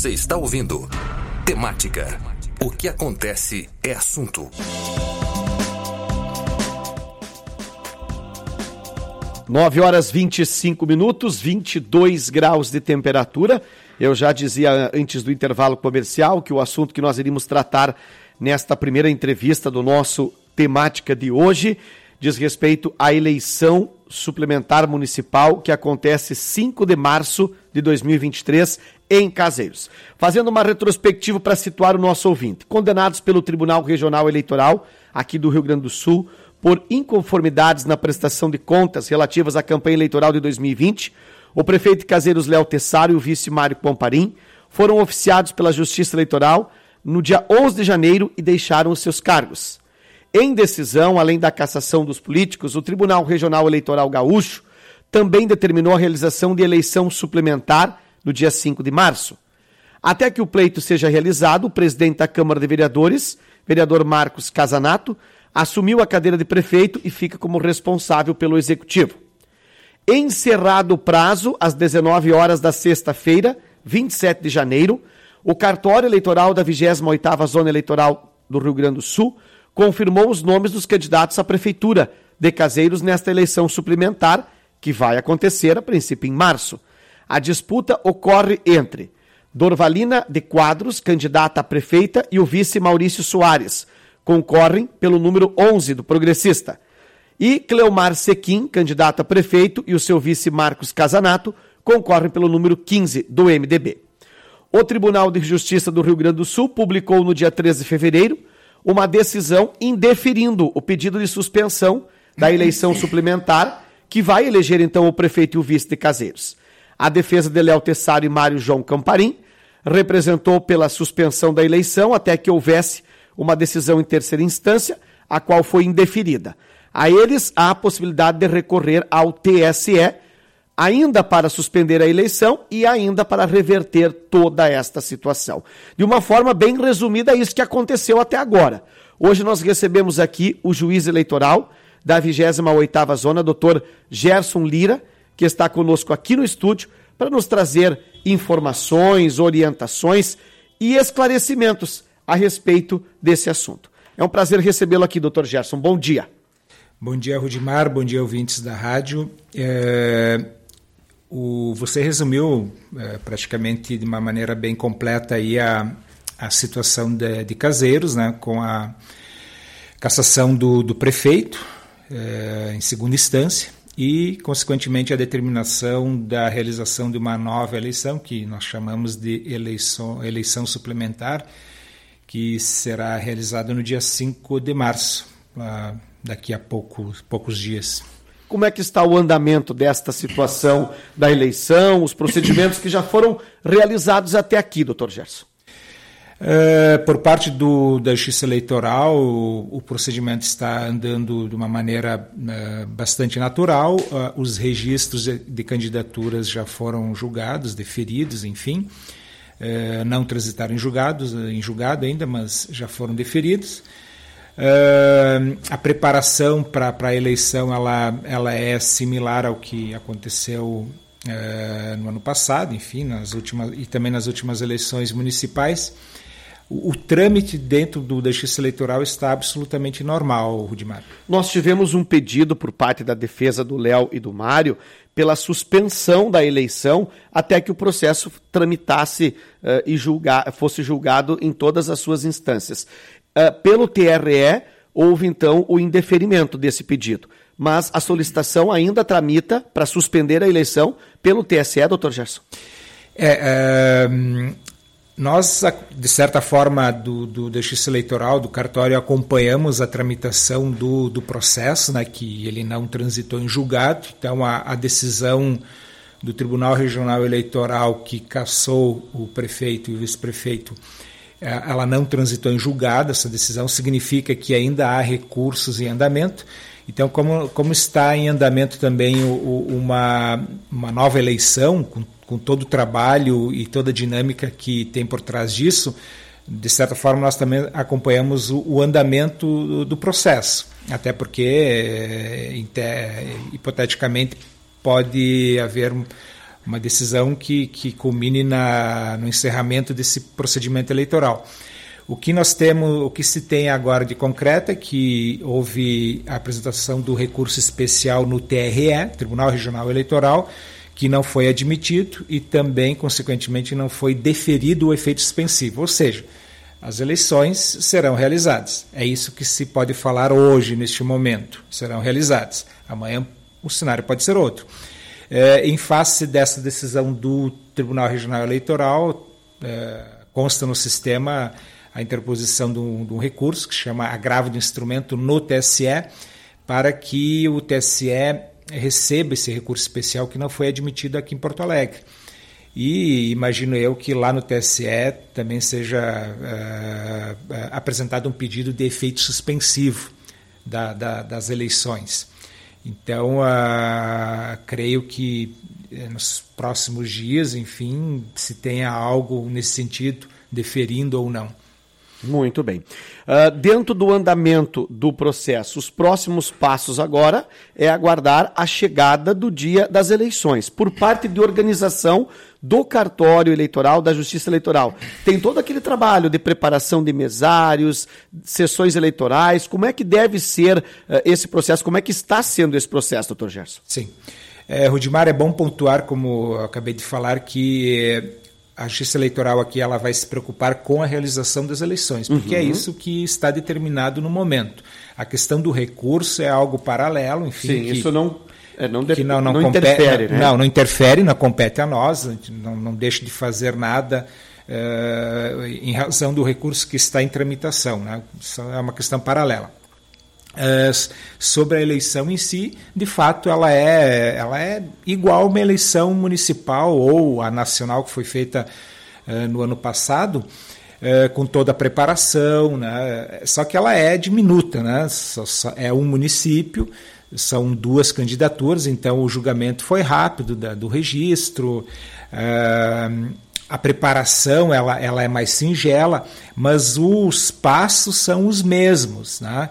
Você está ouvindo Temática. O que acontece é assunto. Nove horas 25 minutos, 22 graus de temperatura. Eu já dizia antes do intervalo comercial que o assunto que nós iríamos tratar nesta primeira entrevista do nosso Temática de hoje diz respeito à eleição suplementar municipal que acontece 5 de março de 2023 em Caseiros. Fazendo uma retrospectiva para situar o nosso ouvinte. Condenados pelo Tribunal Regional Eleitoral aqui do Rio Grande do Sul por inconformidades na prestação de contas relativas à campanha eleitoral de 2020, o prefeito de Caseiros, Léo Tessaro, e o vice Mário Pomparim foram oficiados pela Justiça Eleitoral no dia 11 de janeiro e deixaram os seus cargos. Em decisão, além da cassação dos políticos, o Tribunal Regional Eleitoral Gaúcho também determinou a realização de eleição suplementar no dia 5 de março. Até que o pleito seja realizado, o presidente da Câmara de Vereadores, vereador Marcos Casanato, assumiu a cadeira de prefeito e fica como responsável pelo executivo. Encerrado o prazo, às 19 horas da sexta-feira, 27 de janeiro, o cartório eleitoral da 28ª Zona Eleitoral do Rio Grande do Sul confirmou os nomes dos candidatos à prefeitura de Caseiros nesta eleição suplementar, que vai acontecer a princípio em março. A disputa ocorre entre Dorvalina de Quadros, candidata a prefeita, e o vice Maurício Soares, concorrem pelo número 11 do Progressista. E Cleomar Sequim, candidato a prefeito, e o seu vice Marcos Casanato, concorrem pelo número 15 do MDB. O Tribunal de Justiça do Rio Grande do Sul publicou no dia 13 de fevereiro uma decisão indeferindo o pedido de suspensão da eleição suplementar, que vai eleger então o prefeito e o vice de Caseiros. A defesa de Léo Tessaro e Mário João Camparim representou pela suspensão da eleição até que houvesse uma decisão em terceira instância, a qual foi indeferida. A eles há a possibilidade de recorrer ao TSE, ainda para suspender a eleição e ainda para reverter toda esta situação. De uma forma bem resumida, é isso que aconteceu até agora. Hoje nós recebemos aqui o juiz eleitoral da 28ª Zona, Dr. Gerson Lira, que está conosco aqui no estúdio para nos trazer informações, orientações e esclarecimentos a respeito desse assunto. É um prazer recebê-lo aqui, Dr. Gerson. Bom dia. Bom dia, Rudimar. Bom dia, ouvintes da rádio. Você resumiu praticamente de uma maneira bem completa aí a situação de Caseiros, né, com a cassação do prefeito em segunda instância e, consequentemente, a determinação da realização de uma nova eleição, que nós chamamos de eleição suplementar, que será realizada no dia 5 de março, daqui a poucos dias. Como é que está o andamento desta situação da eleição, os procedimentos que já foram realizados até aqui, doutor Gerson? Por parte da Justiça Eleitoral, o procedimento está andando de uma maneira bastante natural. Os registros de candidaturas já foram julgados, deferidos, enfim. Não transitaram em julgado ainda, mas já foram deferidos. A preparação para a eleição ela é similar ao que aconteceu no ano passado, enfim, e também nas últimas eleições municipais. O trâmite dentro da Justiça Eleitoral está absolutamente normal, Rudimar. Nós tivemos um pedido por parte da defesa do Léo e do Mário pela suspensão da eleição até que o processo tramitasse e fosse julgado em todas as suas instâncias. Pelo TRE, houve então o indeferimento desse pedido, mas a solicitação ainda tramita para suspender a eleição pelo TSE, doutor Gerson? Nós, de certa forma, da Justiça Eleitoral, do cartório, acompanhamos a tramitação do processo, né, que ele não transitou em julgado. Então, a decisão do Tribunal Regional Eleitoral que cassou o prefeito e o vice-prefeito, ela não transitou em julgado. Essa decisão significa que ainda há recursos em andamento. Então, como está em andamento também uma nova eleição, com todo o trabalho e toda a dinâmica que tem por trás disso, de certa forma nós também acompanhamos o andamento do processo, até porque, hipoteticamente, pode haver uma decisão que culmine no encerramento desse procedimento eleitoral. O que se tem agora de concreto é que houve a apresentação do recurso especial no TRE, Tribunal Regional Eleitoral, que não foi admitido e também, consequentemente, não foi deferido o efeito suspensivo, ou seja, as eleições serão realizadas. É isso que se pode falar hoje, neste momento, serão realizadas. Amanhã o cenário pode ser outro. Em face dessa decisão do Tribunal Regional Eleitoral, consta no sistema a interposição de um recurso que se chama agravo de instrumento no TSE, para que o TSE receba esse recurso especial que não foi admitido aqui em Porto Alegre. E imagino eu que lá no TSE também seja apresentado um pedido de efeito suspensivo das eleições. Então, creio que nos próximos dias, enfim, se tenha algo nesse sentido, deferindo ou não. Muito bem. Dentro do andamento do processo, os próximos passos agora é aguardar a chegada do dia das eleições, por parte de organização do cartório eleitoral, da Justiça Eleitoral. Tem todo aquele trabalho de preparação de mesários, sessões eleitorais. Como é que deve ser esse processo? Como é que está sendo esse processo, doutor Gerson? Sim. Rudimar, é bom pontuar, como eu acabei de falar, que a Justiça Eleitoral aqui ela vai se preocupar com a realização das eleições, porque é isso que está determinado no momento. A questão do recurso é algo paralelo, enfim. Sim, isso não interfere, né? Não interfere, não compete a nós, a gente não deixa de fazer nada em razão do recurso que está em tramitação, né? Isso é uma questão paralela. Sobre a eleição em si, de fato, ela é igual a uma eleição municipal ou a nacional que foi feita no ano passado, com toda a preparação, né? Só que ela é diminuta, né? É um município, são 2 candidaturas, então o julgamento foi rápido do registro, a preparação ela é mais singela, mas os passos são os mesmos, né?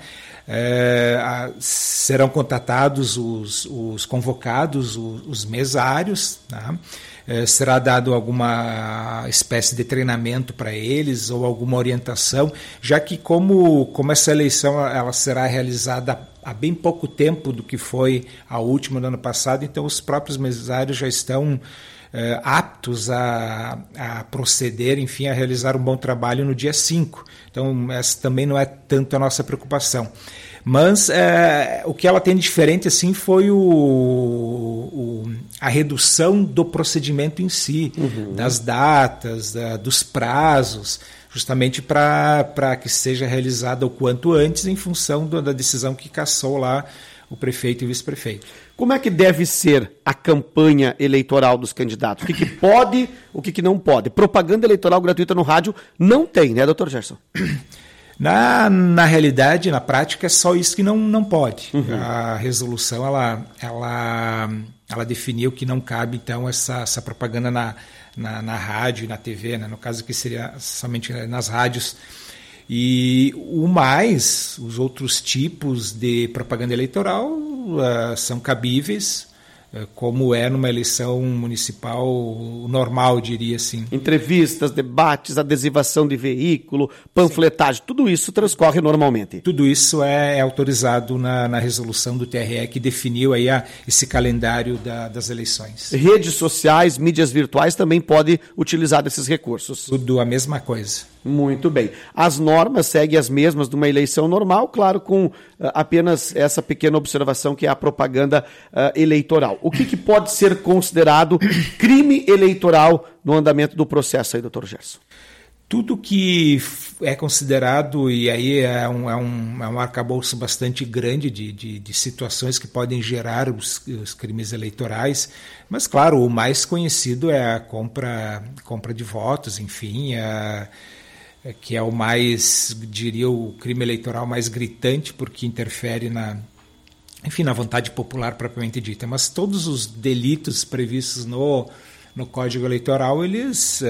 Serão contatados os convocados, os mesários, né? Será dado alguma espécie de treinamento para eles ou alguma orientação, já que como essa eleição ela será realizada há bem pouco tempo do que foi a última do ano passado, então os próprios mesários já estão aptos a proceder, enfim, a realizar um bom trabalho no dia 5. Então, essa também não é tanto a nossa preocupação. Mas o que ela tem de diferente assim, foi a redução do procedimento em si, das datas, dos prazos, justamente para que seja realizada o quanto antes em função da decisão que cassou lá o prefeito e o vice-prefeito. Como é que deve ser a campanha eleitoral dos candidatos? O que pode, o que não pode? Propaganda eleitoral gratuita no rádio não tem, né, doutor Gerson? Na realidade, na prática, é só isso que não pode. A resolução ela definiu que não cabe, então, essa propaganda na rádio e na TV, né? No caso aqui seria somente nas rádios. E os outros tipos de propaganda eleitoral são cabíveis, como é numa eleição municipal normal, diria assim. Entrevistas, debates, adesivação de veículo, panfletagem, tudo isso transcorre normalmente. Tudo isso é autorizado na resolução do TRE, que definiu aí esse calendário das eleições. Redes sociais, mídias virtuais também podem utilizar desses recursos. Tudo a mesma coisa. Muito bem. As normas seguem as mesmas de uma eleição normal, claro, com apenas essa pequena observação que é a propaganda eleitoral. O que pode ser considerado crime eleitoral no andamento do processo aí, doutor Gerson? Tudo que é considerado, e aí é um arcabouço bastante grande de situações que podem gerar os crimes eleitorais, mas claro, o mais conhecido é a compra de votos, enfim, que é o mais, diria, o crime eleitoral mais gritante, porque interfere na vontade popular propriamente dita. Mas todos os delitos previstos no Código Eleitoral, eles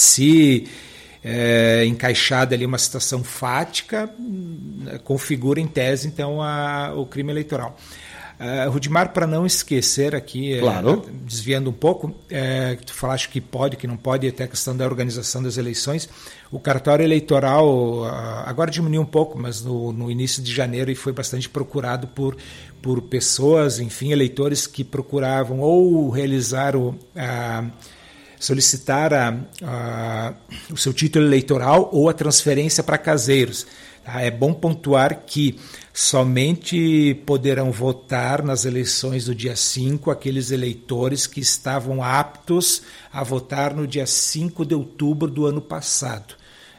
encaixada ali uma situação fática, configura em tese, então, o crime eleitoral. Rudimar, para não esquecer aqui, claro. Desviando um pouco, tu falaste que pode, que não pode, até a questão da organização das eleições. O cartório eleitoral agora diminuiu um pouco, mas no início de janeiro foi bastante procurado por pessoas, enfim, eleitores que procuravam ou realizar solicitar o seu título eleitoral ou a transferência para caseiros. É bom pontuar que somente poderão votar nas eleições do dia 5 aqueles eleitores que estavam aptos a votar no dia 5 de outubro do ano passado.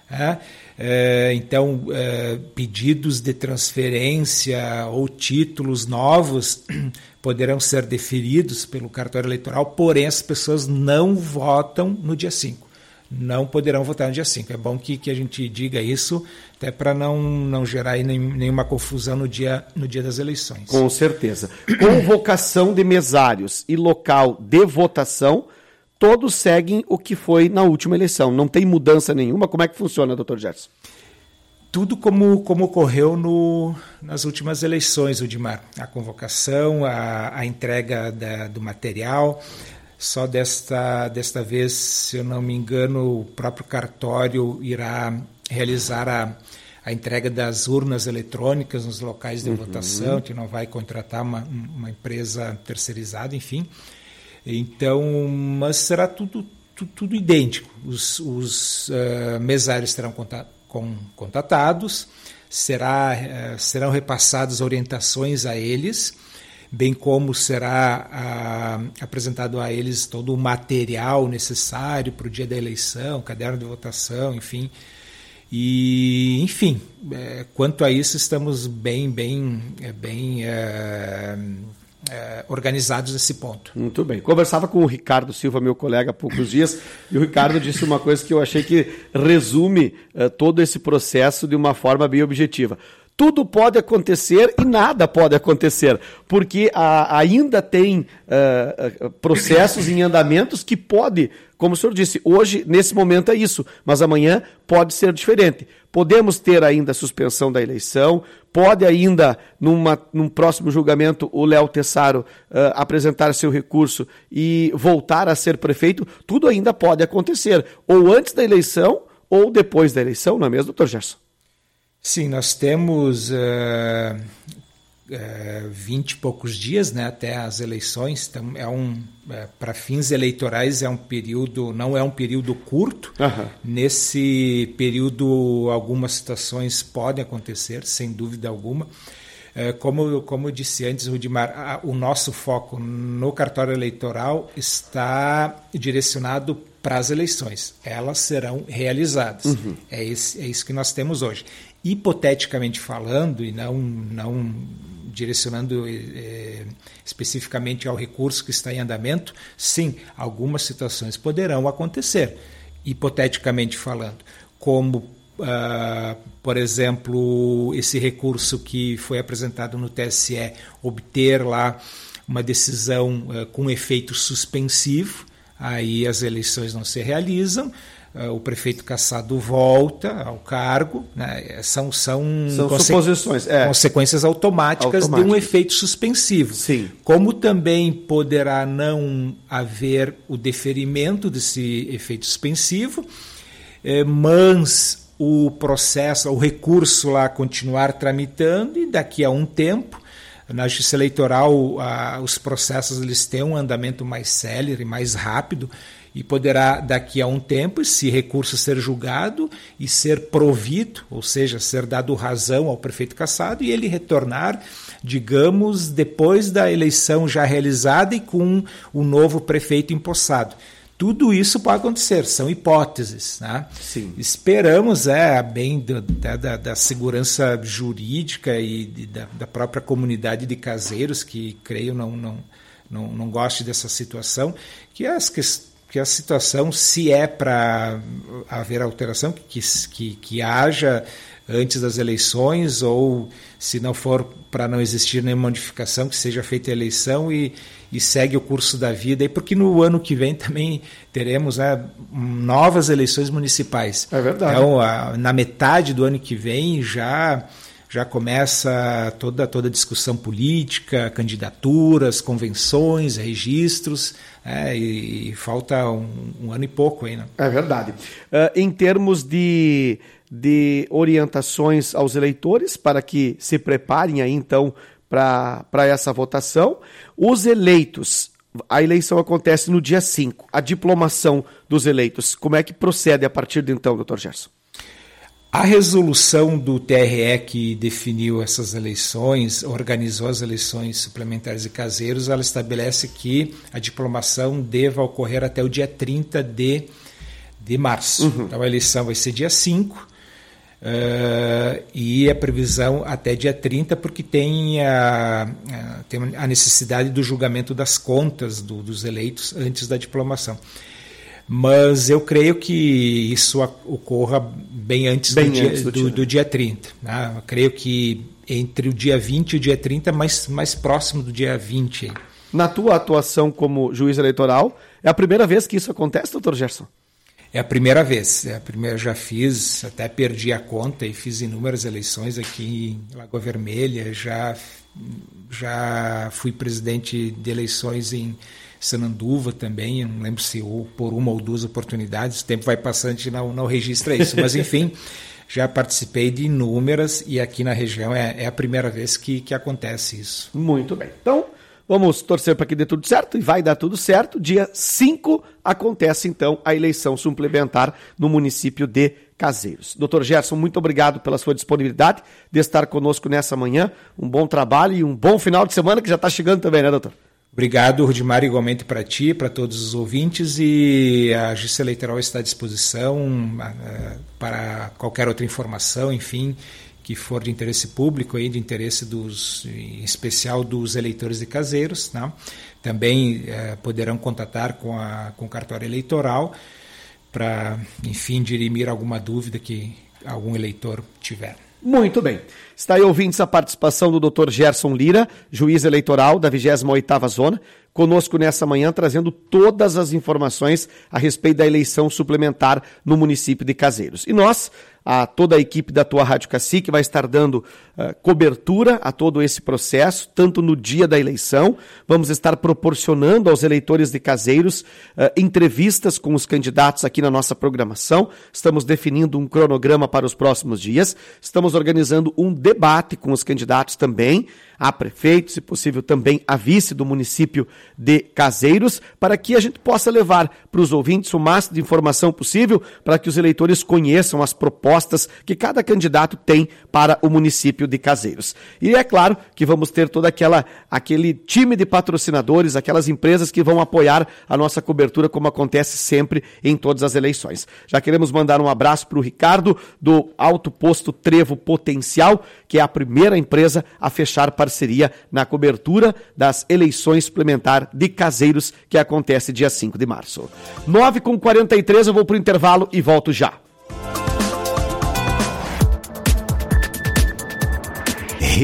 Então, pedidos de transferência ou títulos novos poderão ser deferidos pelo cartório eleitoral, porém as pessoas não votam no dia 5. Não poderão votar no dia 5. É bom que a gente diga isso, até para não gerar aí nenhuma confusão no dia das eleições. Com certeza. Convocação de mesários e local de votação, todos seguem o que foi na última eleição. Não tem mudança nenhuma. Como é que funciona, doutor Gerson? Tudo como ocorreu nas últimas eleições, Rudimar. A convocação, a entrega do material. Só desta vez, se eu não me engano, o próprio cartório irá realizar a entrega das urnas eletrônicas nos locais de votação, que não vai contratar uma empresa terceirizada, enfim. Então, mas será tudo idêntico. Os mesários serão contatados, serão repassadas orientações a eles, bem como será apresentado a eles todo o material necessário para o dia da eleição, caderno de votação, enfim. E, enfim, quanto a isso, estamos bem organizados nesse ponto. Muito bem. Conversava com o Ricardo Silva, meu colega, há poucos dias, e o Ricardo disse uma coisa que eu achei que resume todo esse processo de uma forma bem objetiva. Tudo pode acontecer e nada pode acontecer, porque ainda tem processos em andamentos que pode, como o senhor disse, hoje, nesse momento é isso, mas amanhã pode ser diferente. Podemos ter ainda a suspensão da eleição, pode ainda, num próximo julgamento, o Léo Tessaro apresentar seu recurso e voltar a ser prefeito, tudo ainda pode acontecer, ou antes da eleição ou depois da eleição, não é mesmo, doutor Gerson? Sim, nós temos 20 e poucos dias, né, até as eleições. Então, para fins eleitorais não é um período curto. Uhum. Nesse período, algumas situações podem acontecer, sem dúvida alguma. Como eu disse antes, Rudimar, o nosso foco no cartório eleitoral está direcionado para as eleições. Elas serão realizadas. Uhum. É isso que nós temos hoje. Hipoteticamente falando, e não direcionando especificamente ao recurso que está em andamento, sim, algumas situações poderão acontecer, hipoteticamente falando, como, por exemplo, esse recurso que foi apresentado no TSE, obter lá uma decisão com efeito suspensivo, aí as eleições não se realizam, o prefeito cassado volta ao cargo, né? São suposições, consequências automáticas de um efeito suspensivo. Sim. Como também poderá não haver o deferimento desse efeito suspensivo, mas o processo, o recurso lá continuar tramitando e daqui a um tempo, na justiça eleitoral, os processos eles têm um andamento mais célere, mais rápido, e poderá, daqui a um tempo, esse recurso ser julgado e ser provido, ou seja, ser dado razão ao prefeito cassado e ele retornar, digamos, depois da eleição já realizada e com o novo prefeito empossado. Tudo isso pode acontecer, são hipóteses. Né? Sim. Esperamos, bem da segurança jurídica e da própria comunidade de caseiros, que creio não goste dessa situação, que a situação, se é para haver alteração, que haja antes das eleições, ou se não for para não existir nenhuma modificação, que seja feita a eleição e segue o curso da vida, porque no ano que vem também teremos novas eleições municipais. É verdade. Então, na metade do ano que vem já já começa toda a discussão política, candidaturas, convenções, registros, e falta um ano e pouco aí, né? É verdade. Em termos de orientações aos eleitores para que se preparem aí então para essa votação, os eleitos, a eleição acontece no dia 5, a diplomação dos eleitos, como é que procede a partir de então, doutor Gerson? A resolução do TRE que definiu essas eleições, organizou as eleições suplementares e caseiros, ela estabelece que a diplomação deva ocorrer até o dia 30 de março. Uhum. Então a eleição vai ser dia 5 e a previsão até dia 30, porque tem a necessidade do julgamento das contas dos eleitos antes da diplomação. Mas eu creio que isso ocorra bem antes do dia 30. Né? Eu creio que entre o dia 20 e o dia 30, mais próximo do dia 20. Na tua atuação como juiz eleitoral, é a primeira vez que isso acontece, doutor Gerson? É a primeira vez. Já fiz, até perdi a conta e fiz inúmeras eleições aqui em Lagoa Vermelha. Já fui presidente de eleições em Sananduva também, eu não lembro se por uma ou duas oportunidades, o tempo vai passando e não registra isso, mas enfim, já participei de inúmeras e aqui na região é a primeira vez que acontece isso. Muito bem, então vamos torcer para que dê tudo certo e vai dar tudo certo. Dia 5 acontece então a eleição suplementar no município de Caseiros. Doutor Gerson, muito obrigado pela sua disponibilidade de estar conosco nessa manhã, um bom trabalho e um bom final de semana que já está chegando também, né, doutor? Obrigado, Rudimar, igualmente para ti, para todos os ouvintes, e a Justiça Eleitoral está à disposição para qualquer outra informação, enfim, que for de interesse público, aí, de interesse em especial dos eleitores de Caseiros, né? Também poderão contatar com o cartório eleitoral para, enfim, dirimir alguma dúvida que algum eleitor tiver. Muito bem. Está aí, ouvintes, a participação do Dr. Gerson Lira, juiz eleitoral da 28ª Zona, conosco nessa manhã, trazendo todas as informações a respeito da eleição suplementar no município de Caseiros. E nós, toda a equipe da tua Rádio Cacique, vai estar dando cobertura a todo esse processo, tanto no dia da eleição, vamos estar proporcionando aos eleitores de Caseiros entrevistas com os candidatos aqui na nossa programação, estamos definindo um cronograma para os próximos dias, estamos organizando um debate com os candidatos também, a prefeito, se possível também a vice do município de Caseiros, para que a gente possa levar para os ouvintes o máximo de informação possível, para que os eleitores conheçam as propostas que cada candidato tem para o município de Caseiros. E é claro que vamos ter todo aquele time de patrocinadores, aquelas empresas que vão apoiar a nossa cobertura, como acontece sempre em todas as eleições. Já queremos mandar um abraço para o Ricardo, do Alto Posto Trevo Potencial, que é a primeira empresa a fechar parceria na cobertura das eleições suplementar de Caseiros, que acontece dia 5 de março. 9h43, eu vou para o intervalo e volto já.